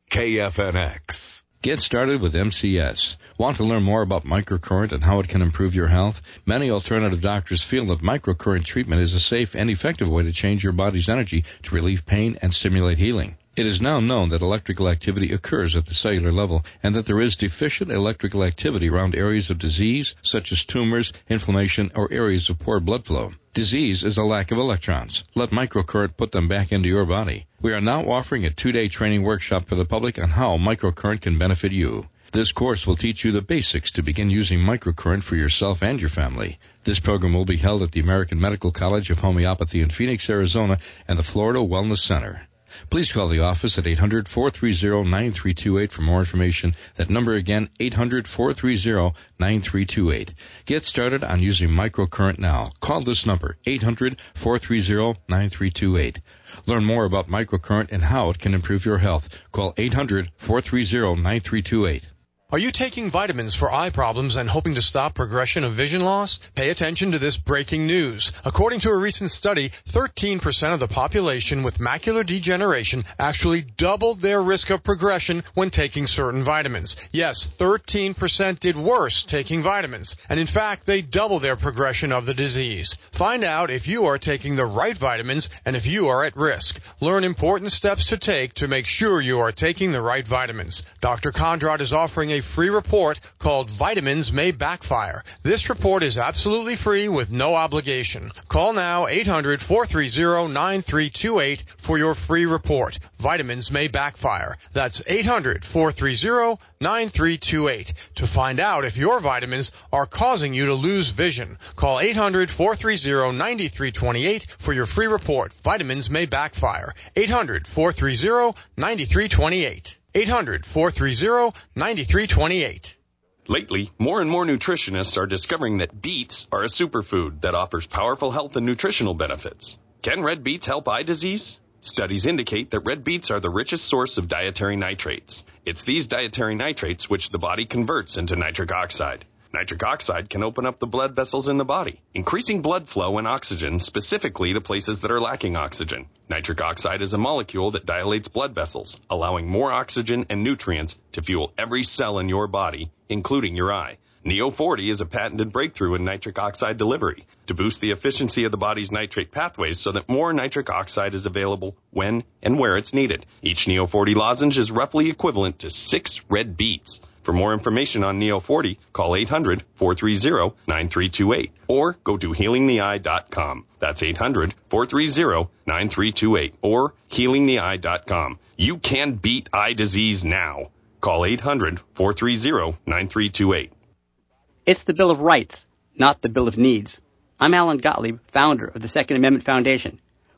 K F N X. Get started with M C S. Want to learn more about microcurrent and how it can improve your health? Many alternative doctors feel that microcurrent treatment is a safe and effective way to change your body's energy to relieve pain and stimulate healing. It is now known that electrical activity occurs at the cellular level and that there is deficient electrical activity around areas of disease, such as tumors, inflammation, or areas of poor blood flow. Disease is a lack of electrons. Let microcurrent put them back into your body. We are now offering a two-day training workshop for the public on how microcurrent can benefit you. This course will teach you the basics to begin using microcurrent for yourself and your family. This program will be held at the American Medical College of Homeopathy in Phoenix, Arizona, and the Florida Wellness Center. Please call the office at eight hundred, four three zero, nine three two eight for more information. That number again, eight hundred, four three zero, nine three two eight. Get started on using microcurrent now. Call this number, eight hundred, four three zero, nine three two eight. Learn more about microcurrent and how it can improve your health. Call eight hundred, four three zero, nine three two eight. Are you taking vitamins for eye problems and hoping to stop progression of vision loss? Pay attention to this breaking news. According to a recent study, thirteen percent of the population with macular degeneration actually doubled their risk of progression when taking certain vitamins. Yes, thirteen percent did worse taking vitamins. And in fact, they double their progression of the disease. Find out if you are taking the right vitamins and if you are at risk. Learn important steps to take to make sure you are taking the right vitamins. Doctor Kondrad is offering a A free report called Vitamins May Backfire. This report is absolutely free with no obligation. Call now eight hundred, four three zero, nine three two eight for your free report. Vitamins May Backfire. That's eight hundred, four three zero, nine three two eight to find out if your vitamins are causing you to lose vision. Call eight hundred, four three zero, nine three two eight for your free report. Vitamins May Backfire. eight hundred, four three zero, nine three two eight. eight hundred, four three zero, nine three two eight. Lately, more and more nutritionists are discovering that beets are a superfood that offers powerful health and nutritional benefits. Can red beets help eye disease? Studies indicate that red beets are the richest source of dietary nitrates. It's these dietary nitrates which the body converts into nitric oxide. Nitric oxide can open up the blood vessels in the body, increasing blood flow and oxygen specifically to places that are lacking oxygen. Nitric oxide is a molecule that dilates blood vessels, allowing more oxygen and nutrients to fuel every cell in your body, including your eye. Neo forty is a patented breakthrough in nitric oxide delivery to boost the efficiency of the body's nitrate pathways so that more nitric oxide is available when and where it's needed. Each Neo forty lozenge is roughly equivalent to six red beets. For more information on Neo forty, call eight hundred, four three zero, nine three two eight or go to healing the eye dot com. That's eight hundred, four three zero, nine three two eight or healing the eye dot com. You can beat eye disease now. Call eight hundred, four three zero, nine three two eight. It's the Bill of Rights, not the Bill of Needs. I'm Alan Gottlieb, founder of the Second Amendment Foundation.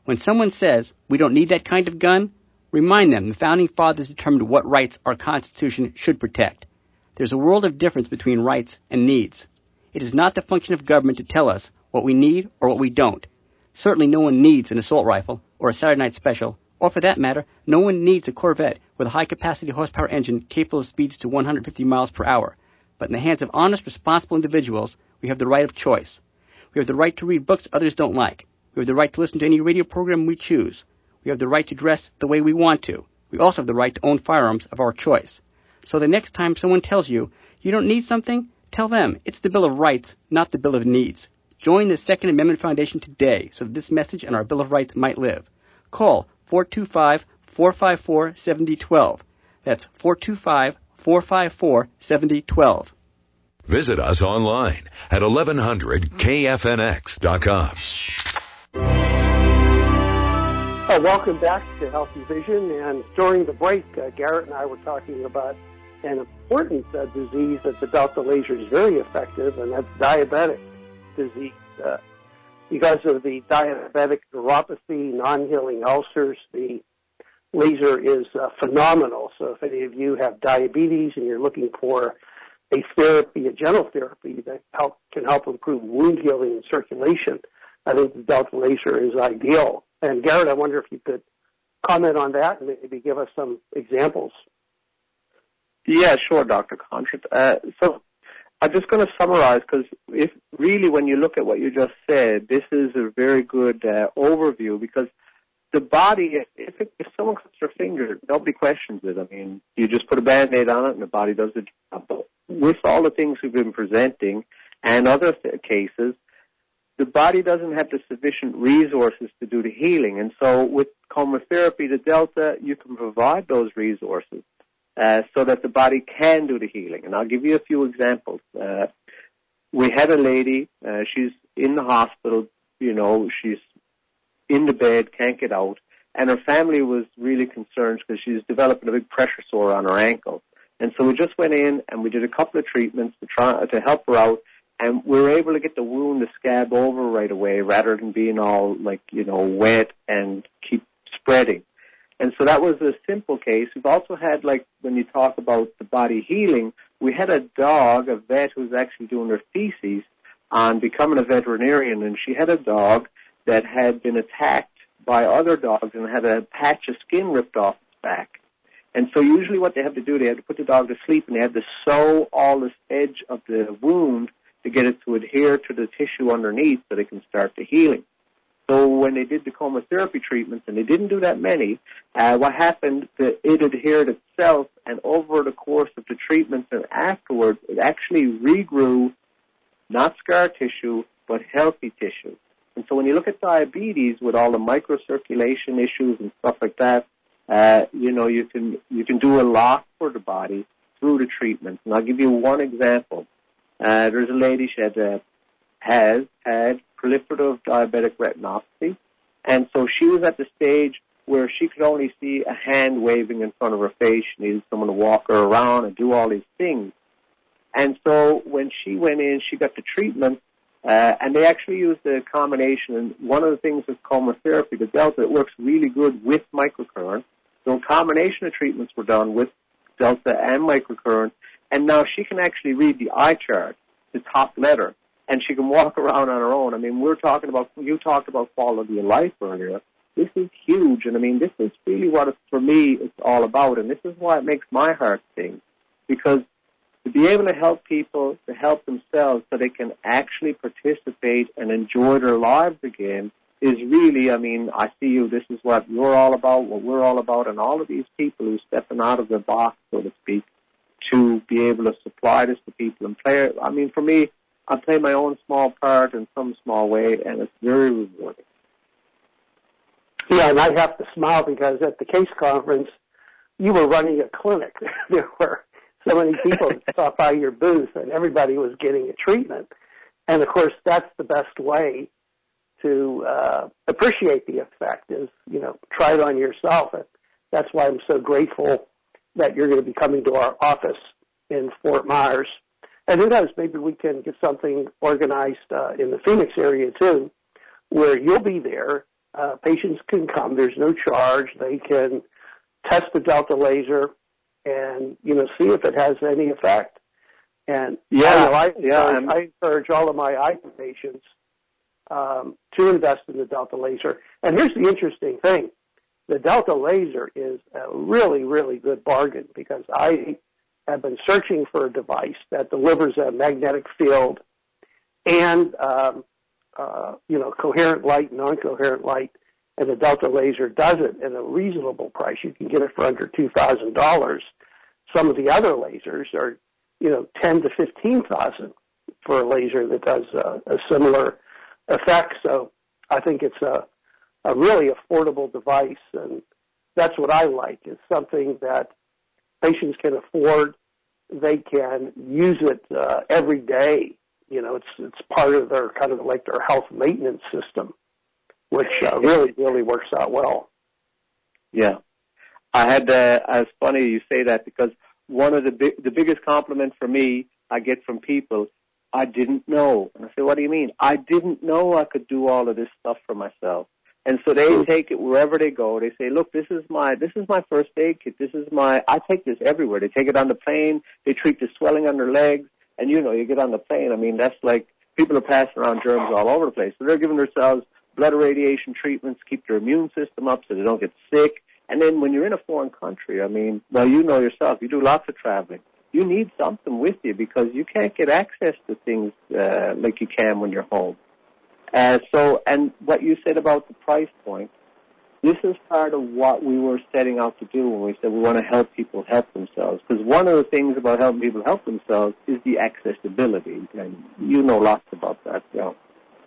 When someone says, we don't need that kind of gun, remind them the Founding Fathers determined what rights our Constitution should protect. There's a world of difference between rights and needs. It is not the function of government to tell us what we need or what we don't. Certainly no one needs an assault rifle or a Saturday night special, or for that matter, no one needs a Corvette with a high-capacity horsepower engine capable of speeds to one hundred fifty miles per hour. But in the hands of honest, responsible individuals, we have the right of choice. We have the right to read books others don't like. We have the right to listen to any radio program we choose. We have the right to dress the way we want to. We also have the right to own firearms of our choice. So the next time someone tells you, you don't need something, tell them it's the Bill of Rights, not the Bill of Needs. Join the Second Amendment Foundation today so that this message and our Bill of Rights might live. Call four two five, four five four, seven zero one two. That's four two five, four five four, seven zero one two. Visit us online at eleven hundred K F N X dot com. Uh, welcome back to Healthy Vision. And during the break, uh, Garrett and I were talking about an important uh, disease that the Delta laser is very effective, and that's diabetic disease. Uh, because of the diabetic neuropathy, non-healing ulcers, the laser is uh, phenomenal. So if any of you have diabetes and you're looking for a therapy, a gentle therapy that help, can help improve wound healing and circulation, I think the Delta laser is ideal. And Garrett, I wonder if you could comment on that and maybe give us some examples. Yeah, sure, Doctor Contrat. Uh, so I'm just going to summarize, because if really when you look at what you just said, this is a very good uh, overview, because the body, if, it, if someone cuts their finger, nobody questions it. I mean, you just put a Band-Aid on it and the body does the job. But with all the things we've been presenting and other th- cases, the body doesn't have the sufficient resources to do the healing. And so with chemotherapy, the Delta, you can provide those resources uh, so that the body can do the healing. And I'll give you a few examples. Uh, we had a lady, uh, she's in the hospital, you know, she's in the bed, can't get out, and her family was really concerned because she's developing a big pressure sore on her ankle. And so we just went in and we did a couple of treatments to try to help her out, and we were able to get the wound to scab over right away rather than being all, like, you know, wet and keep spreading. And so that was a simple case. We've also had, like, when you talk about the body healing, we had a dog, a vet, who was actually doing her thesis on becoming a veterinarian, and she had a dog that had been attacked by other dogs and had a patch of skin ripped off its back. And so usually what they have to do, they have to put the dog to sleep, and they have to sew all this edge of the wound to get it to adhere to the tissue underneath so they can start the healing. So when they did the chemotherapy treatments, and they didn't do that many, uh, what happened, the, it adhered itself, and over the course of the treatments and afterwards, it actually regrew not scar tissue, but healthy tissue. And so when you look at diabetes with all the microcirculation issues and stuff like that, uh, you know, you can you can do a lot for the body through the treatment. And I'll give you one example. Uh, there's a lady, she had, uh, has had proliferative diabetic retinopathy, and so she was at the stage where she could only see a hand waving in front of her face. She needed someone to walk her around and do all these things. And so when she went in, she got the treatment, uh, and they actually used a combination. And one of the things with chemotherapy, the Delta, it works really good with microcurrent. So a combination of treatments were done with Delta and microcurrent, and now she can actually read the eye chart, the top letter, and she can walk around on her own. I mean, we're talking about, you talked about quality of life earlier. This is huge, and I mean, this is really what, it's, for me, it's all about, and this is why it makes my heart sing, because to be able to help people, to help themselves so they can actually participate and enjoy their lives again is really, I mean, I see you, this is what you're all about, what we're all about, and all of these people who are stepping out of the box, so to speak, to be able to supply this to people and play it. I mean, for me, I play my own small part in some small way, and it's very rewarding. Yeah, and I have to smile because at the CASE conference, you were running a clinic. There were so many people that stopped by your booth, and everybody was getting a treatment. And, of course, that's the best way to uh, appreciate the effect is, you know, try it on yourself. And that's why I'm so grateful that you're going to be coming to our office in Fort Myers. And who knows, maybe we can get something organized uh, in the Phoenix area, too, where you'll be there uh, patients can come. There's no charge. They can test the Delta laser and, you know, see if it has any effect. And Yeah, I, know, I, yeah, encourage, I encourage all of my eye patients um, to invest in the Delta laser. And here's the interesting thing. The Delta laser is a really, really good bargain because I have been searching for a device that delivers a magnetic field and, um, uh, you know, coherent light, non-coherent light, and the Delta laser does it at a reasonable price. You can get it for under two thousand dollars. Some of the other lasers are, you know, ten to fifteen thousand for a laser that does uh, a similar effect. So I think it's a, a really affordable device, and that's what I like, is something that patients can afford. They can use it uh, every day. You know, it's it's part of their kind of like their health maintenance system, which uh, really, really works out well. Yeah. I had, uh, it's funny you say that because one of the big, the biggest compliment for me I get from people, I didn't know. And I say, what do you mean? I didn't know I could do all of this stuff for myself. And so they take it wherever they go. They say, look, this is my, this is my first aid kit. This is my, I take this everywhere. They take it on the plane. They treat the swelling on their legs. And you know, you get on the plane. I mean, that's like, people are passing around germs all over the place. So they're giving themselves blood irradiation treatments, keep their immune system up so they don't get sick. And then when you're in a foreign country, I mean, well, you know yourself, you do lots of traveling. You need something with you because you can't get access to things uh, like you can when you're home. Uh, so, and what you said about the price point, this is part of what we were setting out to do when we said we want to help people help themselves. Because one of the things about helping people help themselves is the accessibility. And you know lots about that, you know.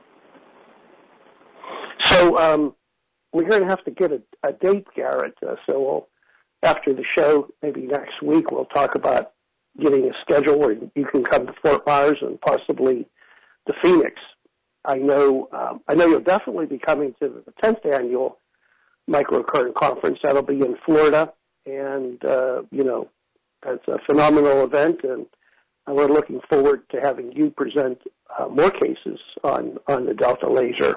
So um, we're going to have to get a, a date, Garrett. Uh, so we'll, after the show, maybe next week, we'll talk about getting a schedule where you can come to Fort Myers and possibly to Phoenix. I know um, I know you'll definitely be coming to the tenth annual Microcurrent Conference. That'll be in Florida, and, uh, you know, it's a phenomenal event, and we're looking forward to having you present uh, more cases on, on the Delta laser.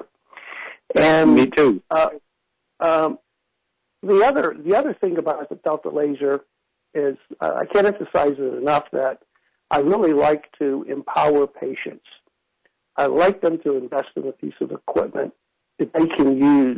And me too. Uh, um, the other the other thing about the Delta laser is uh, I can't emphasize it enough that I really like to empower patients. I like them to invest in a piece of equipment that they can use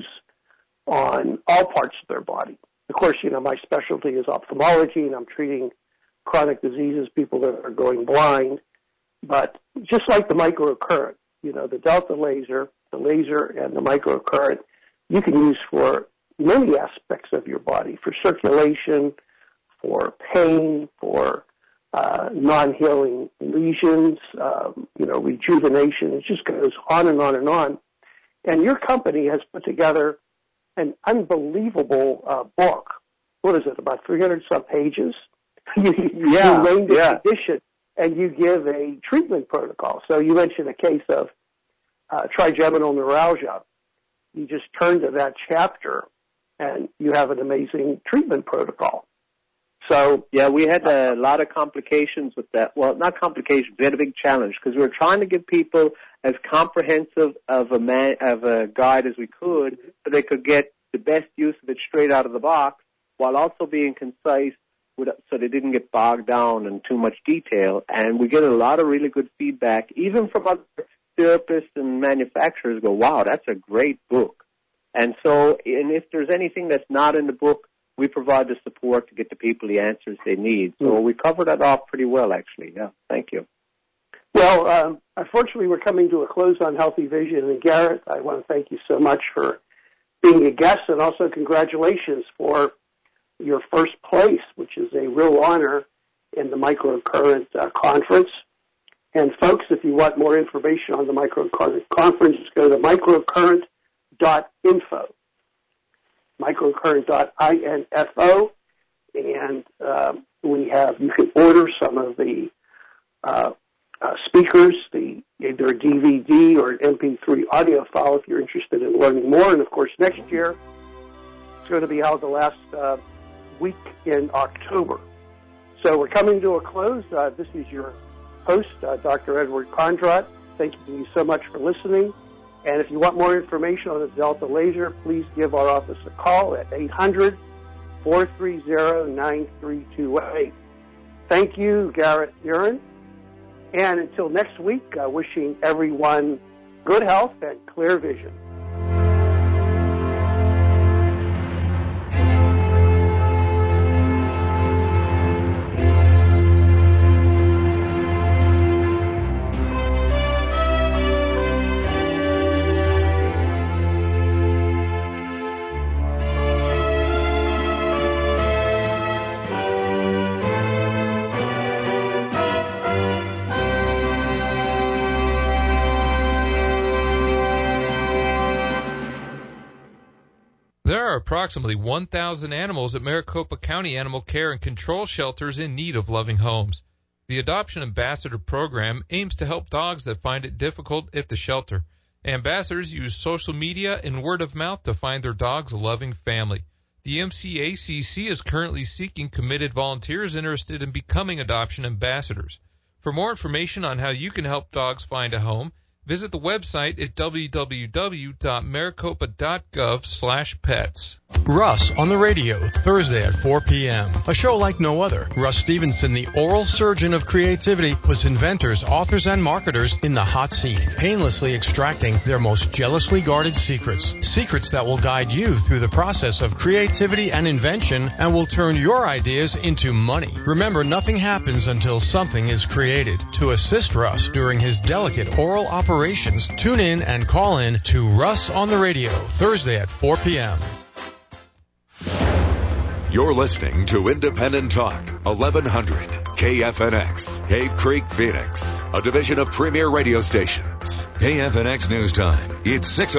on all parts of their body. Of course, you know, my specialty is ophthalmology, and I'm treating chronic diseases, people that are going blind. But just like the microcurrent, you know, the Delta laser, the laser and the microcurrent, you can use for many aspects of your body, for circulation, for pain, for uh, non-healing lesions, um, you know, rejuvenation. It just goes on and on and on. And your company has put together an unbelievable uh, book. What is it, about three hundred some pages? you, yeah, you name the yeah. condition, and you give a treatment protocol. So you mentioned a case of uh, trigeminal neuralgia. You just turn to that chapter, and you have an amazing treatment protocol. So yeah, we had a lot of complications with that. Well, not complications. We had a big challenge because we were trying to give people as comprehensive of a man, of a guide as we could, so they could get the best use of it straight out of the box, while also being concise, with, so they didn't get bogged down in too much detail. And we get a lot of really good feedback, even from other therapists and manufacturers. Go, wow, that's a great book. And so, and if there's anything that's not in the book, we provide the support to get the people the answers they need. So we covered that off pretty well, actually. Yeah, thank you. Well, um, unfortunately, we're coming to a close on Healthy Vision. And Garrett, I want to thank you so much for being a guest, and also congratulations for your first place, which is a real honor in the Microcurrent uh, Conference. And folks, if you want more information on the Microcurrent Conference, go to microcurrent dot info. microcurrent dot info, and uh, we have, you can order some of the uh, uh, speakers, the either a D V D or an M P three audio file if you're interested in learning more. And of course, next year it's going to be held the last uh, week in October. So we're coming to a close. Uh, this is your host, uh, Doctor Edward Kondrot. Thank you so much for listening. And if you want more information on the Delta laser, please give our office a call at eight hundred, four three zero, nine three two eight. Thank you, Garrett Buren. And until next week, uh, wishing everyone good health and clear vision. Approximately one thousand animals at Maricopa County Animal Care and Control Shelters in need of loving homes. The Adoption Ambassador program aims to help dogs that find it difficult at the shelter. Ambassadors use social media and word of mouth to find their dogs a loving family. The M C A C C is currently seeking committed volunteers interested in becoming adoption ambassadors. For more information on how you can help dogs find a home, visit the website at w w w dot maricopa dot gov slash pets. Russ on the radio, Thursday at four p.m. A show like no other. Russ Stevenson, the oral surgeon of creativity, puts inventors, authors, and marketers in the hot seat, painlessly extracting their most jealously guarded secrets. Secrets that will guide you through the process of creativity and invention and will turn your ideas into money. Remember, nothing happens until something is created. To assist Russ during his delicate oral operations, tune in and call in to Russ on the radio, Thursday at four p.m. You're listening to Independent Talk, eleven hundred K F N X, Cave Creek, Phoenix, a division of Premier Radio Stations. K F N X News Time. It's six